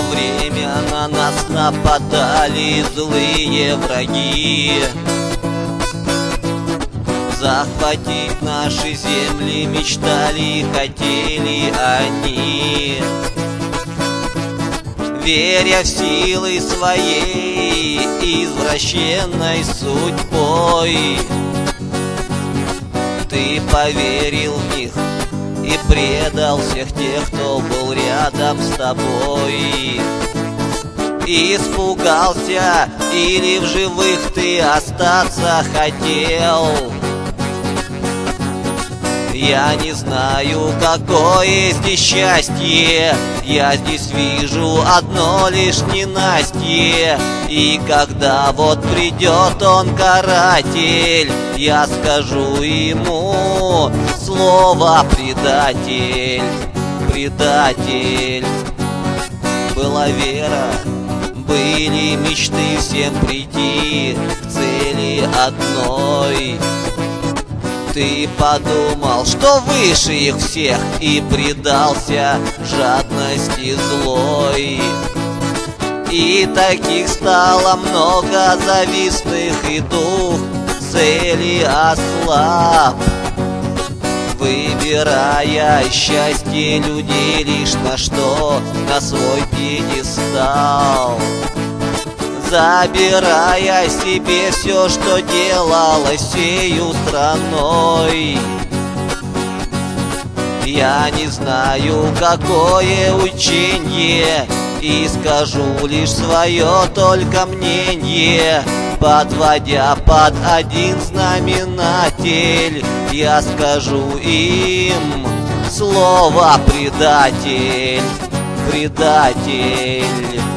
было время, на нас нападали злые враги. Захватить наши земли мечтали, хотели они. Веря в силы своей извращенной судьбой, ты поверил в них и предал всех тех, кто был рядом с тобой. Испугался или в живых ты остаться хотел? Я не знаю, какое здесь счастье, я здесь вижу одно лишь ненастье. И когда вот придет он, каратель, я скажу ему слово предатель, предатель. Была вера, были мечты всем прийти к цели одной. Ты подумал, что выше их всех, и предался жадности злой. И таких стало много завистных, и дух цели ослаб, выбирая счастье людей лишь на что, на свой пьедестал, забирая себе все, что делалось всею страной. Я не знаю, какое учение, и скажу лишь свое только мнение. Подводя под один знаменатель, я скажу им слово предатель, предатель.